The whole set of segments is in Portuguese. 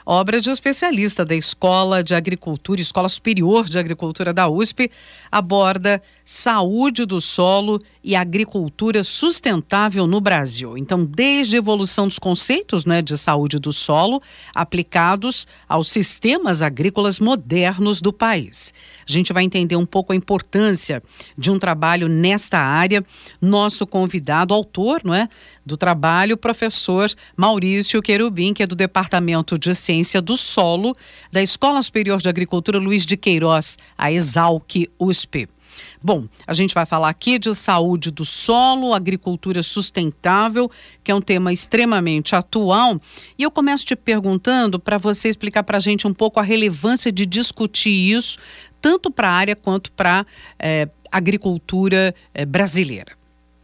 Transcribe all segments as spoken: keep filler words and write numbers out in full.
obra de um especialista da Escola de Agricultura, Escola Superior de Agricultura da U S P, aborda saúde do solo e agricultura sustentável no Brasil. Então, desde a evolução dos conceitos, né, de saúde do solo aplicados aos sistemas agrícolas modernos do país. A gente vai entender um pouco a importância de um trabalho nesta área. Nosso convidado, autor, não é, do trabalho, professor Maurício Querubim, que é do Departamento de Ciência do Solo da Escola Superior de Agricultura Luiz de Queiroz, a ESALC U S P. Bom, a gente vai falar aqui de saúde do solo, agricultura sustentável, que é um tema extremamente atual. E eu começo te perguntando para você explicar para a gente um pouco a relevância de discutir isso, tanto para a área quanto para a eh, agricultura eh, brasileira.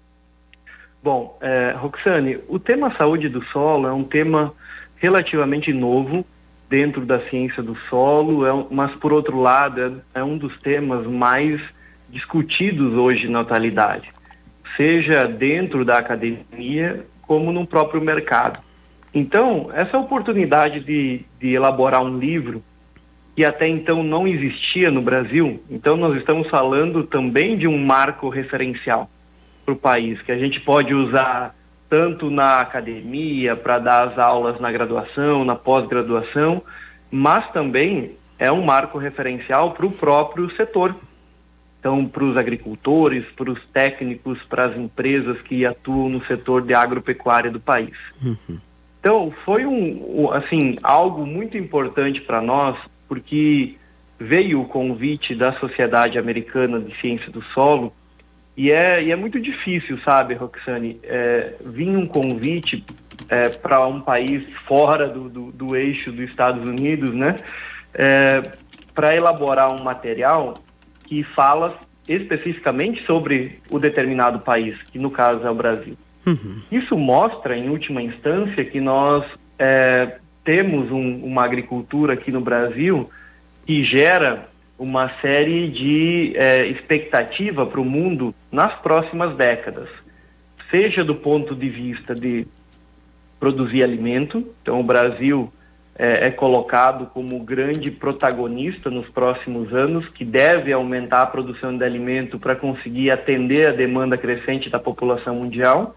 Bom, é, Roxane, o tema saúde do solo é um tema relativamente novo dentro da ciência do solo, é um, mas por outro lado é, é um dos temas mais discutidos hoje na atualidade, seja dentro da academia como no próprio mercado. Então, essa oportunidade de, de elaborar um livro que até então não existia no Brasil, então nós estamos falando também de um marco referencial para o país, que a gente pode usar tanto na academia, para dar as aulas na graduação, na pós-graduação, mas também é um marco referencial para o próprio setor. Então, para os agricultores, para os técnicos, para as empresas que atuam no setor de agropecuária do país. Uhum. Então, foi um, assim, algo muito importante para nós, porque veio o convite da Sociedade Americana de Ciência do Solo, e é, e é muito difícil, sabe, Roxane, é, vir um convite é, para um país fora do, do, do eixo dos Estados Unidos, né, é, para elaborar um material que fala especificamente sobre o determinado país, que no caso é o Brasil. Uhum. Isso mostra, em última instância, que nós é, temos um, uma agricultura aqui no Brasil que gera uma série de é, expectativa para o mundo nas próximas décadas, seja do ponto de vista de produzir alimento. Então o Brasil é, é colocado como grande protagonista nos próximos anos, que deve aumentar a produção de alimento para conseguir atender a demanda crescente da população mundial,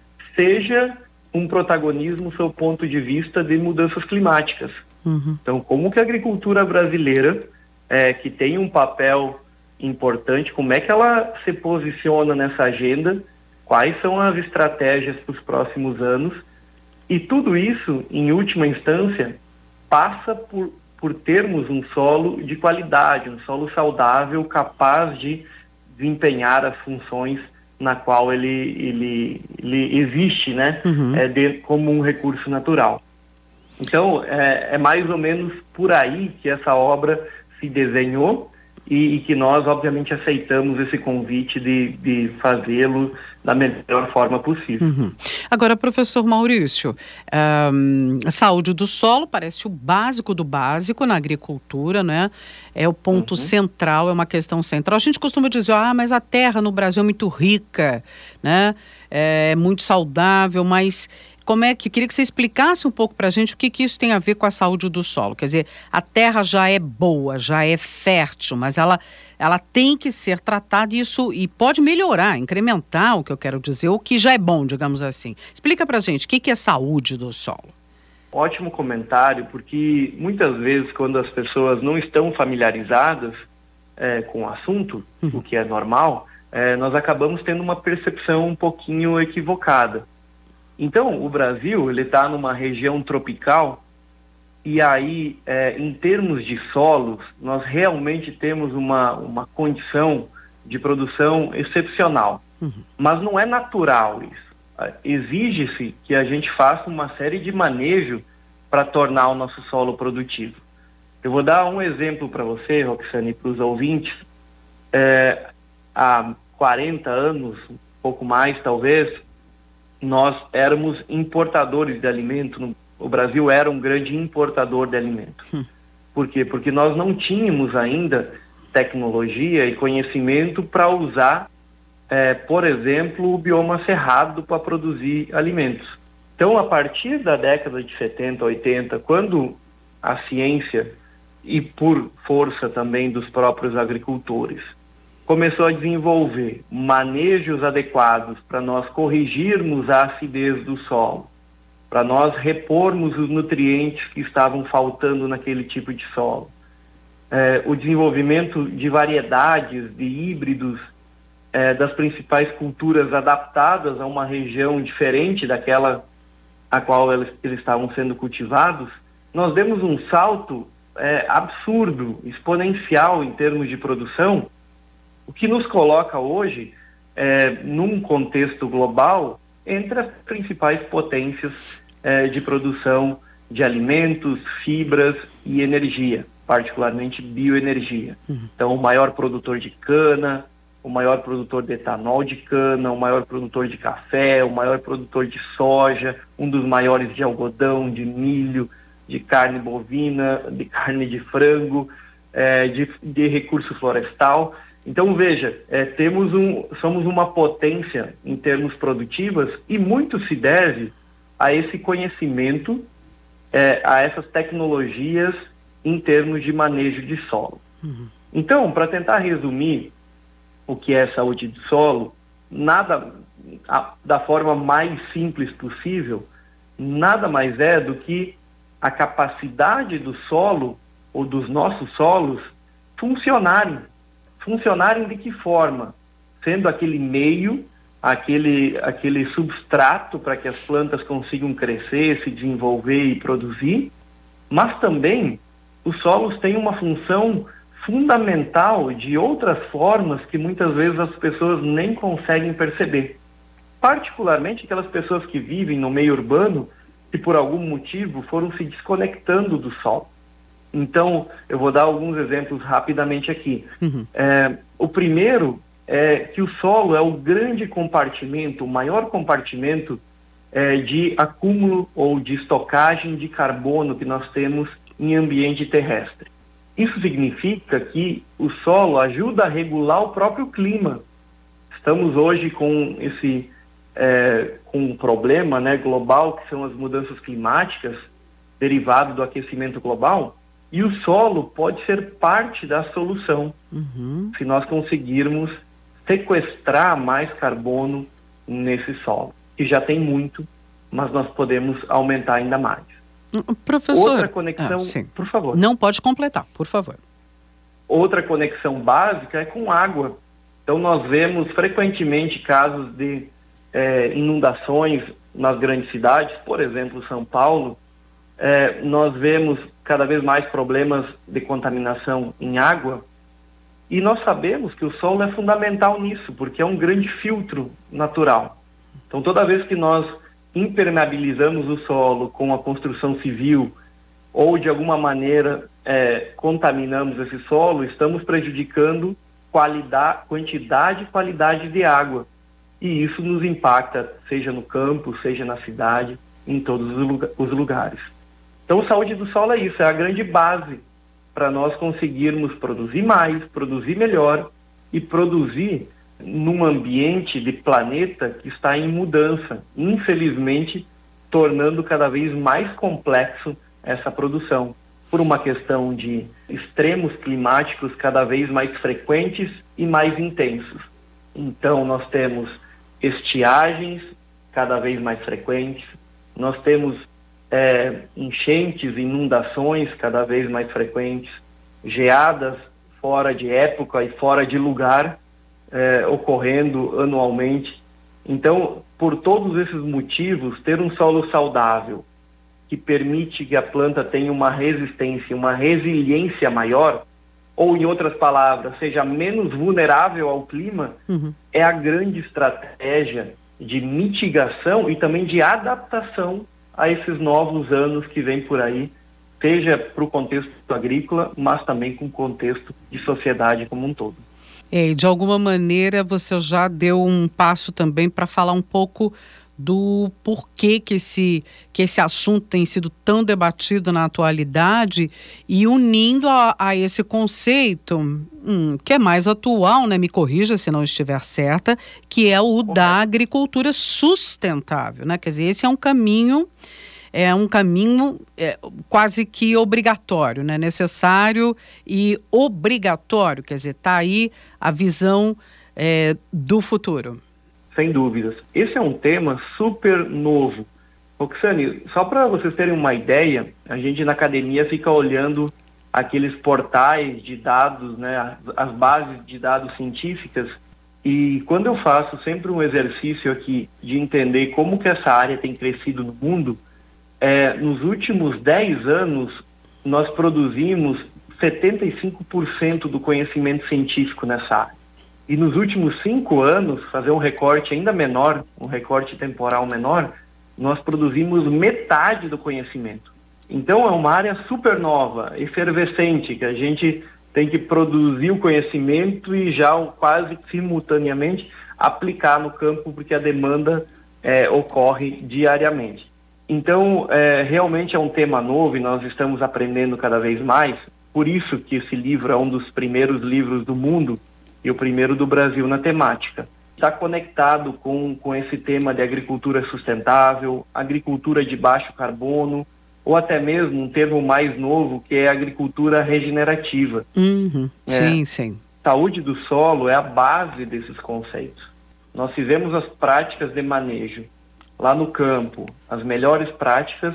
seja um protagonismo sob o ponto de vista de mudanças climáticas. Uhum. Então, como que a agricultura brasileira, É, que tem um papel importante, como é que ela se posiciona nessa agenda, quais são as estratégias para os próximos anos, e tudo isso, em última instância, passa por, por termos um solo de qualidade, um solo saudável, capaz de desempenhar as funções na qual ele, ele, ele existe, né, uhum. é, de, como um recurso natural. Então, é, é mais ou menos por aí que essa obra se desenhou e, e que nós, obviamente, aceitamos esse convite de, de fazê-lo da melhor forma possível. Uhum. Agora, professor Maurício, um, a saúde do solo parece o básico do básico na agricultura, né? É o ponto uhum. central, é uma questão central. A gente costuma dizer, ah, mas a terra no Brasil é muito rica, né? É muito saudável, mas como é que, queria que você explicasse um pouco para a gente o que, que isso tem a ver com a saúde do solo. Quer dizer, a terra já é boa, já é fértil, mas ela, ela tem que ser tratada isso, e pode melhorar, incrementar o que eu quero dizer, o que já é bom, digamos assim. Explica para a gente, o que, que é saúde do solo? Ótimo comentário, porque muitas vezes quando as pessoas não estão familiarizadas é, com o assunto, uhum. o que é normal, é, nós acabamos tendo uma percepção um pouquinho equivocada. Então, o Brasil, ele está numa região tropical e aí, é, em termos de solos, nós realmente temos uma, uma condição de produção excepcional. Uhum. Mas não é natural isso. Exige-se que a gente faça uma série de manejo para tornar o nosso solo produtivo. Eu vou dar um exemplo para você, Roxane, e para os ouvintes. É, há quarenta anos, um pouco mais talvez, nós éramos importadores de alimento. O Brasil era um grande importador de alimento. Hum. Por quê? Porque nós não tínhamos ainda tecnologia e conhecimento para usar, é, por exemplo, o bioma cerrado para produzir alimentos. Então, a partir da década de setenta, oitenta, quando a ciência e por força também dos próprios agricultores, começou a desenvolver manejos adequados para nós corrigirmos a acidez do solo, para nós repormos os nutrientes que estavam faltando naquele tipo de solo. É, o desenvolvimento de variedades, de híbridos, é, das principais culturas adaptadas a uma região diferente daquela a qual eles, eles estavam sendo cultivados, nós demos um salto é, absurdo, exponencial em termos de produção, o que nos coloca hoje, é, num contexto global, entre as principais potências é, de produção de alimentos, fibras e energia, particularmente bioenergia. Uhum. Então, o maior produtor de cana, o maior produtor de etanol de cana, o maior produtor de café, o maior produtor de soja, um dos maiores de algodão, de milho, de carne bovina, de carne de frango, é, de, de recurso florestal. Então, veja, é, temos um, somos uma potência em termos produtivos e muito se deve a esse conhecimento, é, a essas tecnologias em termos de manejo de solo. Uhum. Então, para tentar resumir o que é saúde do solo, nada, a, da forma mais simples possível, nada mais é do que a capacidade do solo, ou dos nossos solos, funcionarem. Funcionarem de que forma? Sendo aquele meio, aquele, aquele substrato para que as plantas consigam crescer, se desenvolver e produzir, mas também os solos têm uma função fundamental de outras formas que muitas vezes as pessoas nem conseguem perceber. Particularmente aquelas pessoas que vivem no meio urbano que por algum motivo foram se desconectando do solo. Então, eu vou dar alguns exemplos rapidamente aqui. Uhum. É, o primeiro é que o solo é o grande compartimento, o maior compartimento é, de acúmulo ou de estocagem de carbono que nós temos em ambiente terrestre. Isso significa que o solo ajuda a regular o próprio clima. Estamos hoje com esse é, com um problema, né, global, que são as mudanças climáticas derivado do aquecimento global, e o solo pode ser parte da solução, uhum. se nós conseguirmos sequestrar mais carbono nesse solo, que já tem muito, mas nós podemos aumentar ainda mais. Professor, outra conexão, ah, por favor. Não pode completar, por favor. Outra conexão básica é com água. Então nós vemos frequentemente casos de é, inundações nas grandes cidades, por exemplo, São Paulo. É, nós vemos cada vez mais problemas de contaminação em água, e nós sabemos que o solo é fundamental nisso, porque é um grande filtro natural. Então toda vez que nós impermeabilizamos o solo com a construção civil ou de alguma maneira é, contaminamos esse solo, estamos prejudicando qualidade, quantidade e qualidade de água. E isso nos impacta, seja no campo, seja na cidade, em todos os lugares. Então, saúde do solo é isso, é a grande base para nós conseguirmos produzir mais, produzir melhor e produzir num ambiente de planeta que está em mudança, infelizmente, tornando cada vez mais complexo essa produção, por uma questão de extremos climáticos cada vez mais frequentes e mais intensos. Então, nós temos estiagens cada vez mais frequentes, nós temos é, enchentes, inundações cada vez mais frequentes, geadas fora de época e fora de lugar, É, ocorrendo anualmente. Então, por todos esses motivos, ter um solo saudável, que permite que a planta tenha uma resistência, uma resiliência maior, ou em outras palavras, seja menos vulnerável ao clima, uhum. é a grande estratégia de mitigação e também de adaptação a esses novos anos que vêm por aí, seja para o contexto agrícola, mas também com o contexto de sociedade como um todo. É, de alguma maneira você já deu um passo também para falar um pouco do porquê que esse, que esse assunto tem sido tão debatido na atualidade e unindo a, a esse conceito hum, que é mais atual, né? Me corrija se não estiver certa, que é o da agricultura sustentável, né? Quer dizer, esse é um caminho é um caminho é, quase que obrigatório, né? Necessário e obrigatório, quer dizer, está aí a visão é, do futuro. Sem dúvidas. Esse é um tema super novo. Roxane, só para vocês terem uma ideia, a gente na academia fica olhando aqueles portais de dados, né, as bases de dados científicas, e quando eu faço sempre um exercício aqui de entender como que essa área tem crescido no mundo, é, nos últimos dez anos nós produzimos setenta e cinco por cento do conhecimento científico nessa área. E nos últimos cinco anos, fazer um recorte ainda menor, um recorte temporal menor, nós produzimos metade do conhecimento. Então é uma área super nova, efervescente, que a gente tem que produzir o conhecimento e já quase simultaneamente aplicar no campo, porque a demanda é, ocorre diariamente. Então, é, realmente é um tema novo e nós estamos aprendendo cada vez mais. Por isso que esse livro é um dos primeiros livros do mundo e o primeiro do Brasil na temática. Está conectado com, com esse tema de agricultura sustentável, agricultura de baixo carbono, ou até mesmo um termo mais novo, que é agricultura regenerativa. Uhum. É, sim, sim. Saúde do solo é a base desses conceitos. Nós fizemos as práticas de manejo lá no campo, as melhores práticas,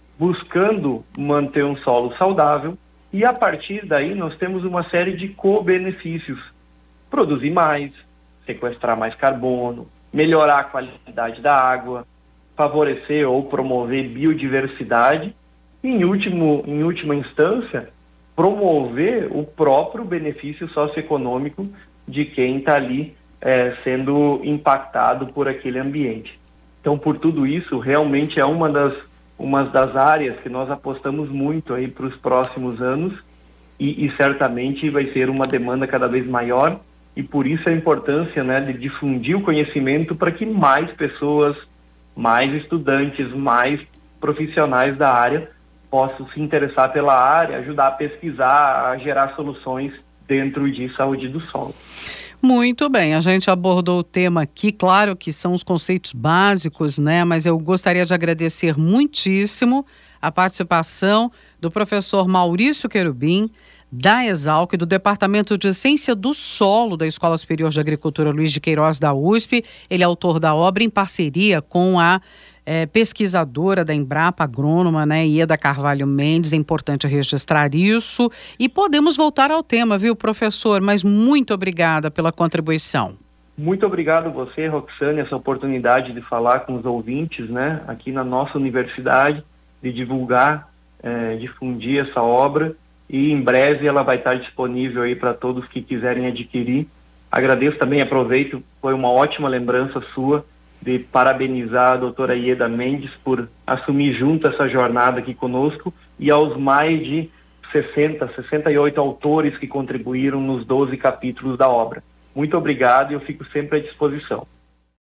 buscando manter um solo saudável, e a partir daí nós temos uma série de co-benefícios. Produzir mais, sequestrar mais carbono, melhorar a qualidade da água, favorecer ou promover biodiversidade e, em, último, em última instância, promover o próprio benefício socioeconômico de quem está ali é, sendo impactado por aquele ambiente. Então, por tudo isso, realmente é uma das, uma das áreas que nós apostamos muito aí para os próximos anos e, e certamente vai ser uma demanda cada vez maior, e por isso a importância, né, de difundir o conhecimento para que mais pessoas, mais estudantes, mais profissionais da área possam se interessar pela área, ajudar a pesquisar, a gerar soluções dentro de saúde do solo. Muito bem, a gente abordou o tema aqui, claro que são os conceitos básicos, né? Mas eu gostaria de agradecer muitíssimo a participação do professor Maurício Querubim, da Exalc, do Departamento de Ciência do Solo da Escola Superior de Agricultura Luiz de Queiroz da U S P. Ele é autor da obra em parceria com a é, pesquisadora da Embrapa, agrônoma, né, Ieda Carvalho Mendes. É importante registrar isso. E podemos voltar ao tema, viu, professor? Mas muito obrigada pela contribuição. Muito obrigado a você, Roxane, essa oportunidade de falar com os ouvintes, né, aqui na nossa universidade, de divulgar, é, difundir essa obra. E em breve ela vai estar disponível aí para todos que quiserem adquirir. Agradeço também, aproveito, foi uma ótima lembrança sua de parabenizar a doutora Ieda Mendes por assumir junto essa jornada aqui conosco, e aos mais de sessenta, sessenta e oito autores que contribuíram nos doze capítulos da obra. Muito obrigado e eu fico sempre à disposição.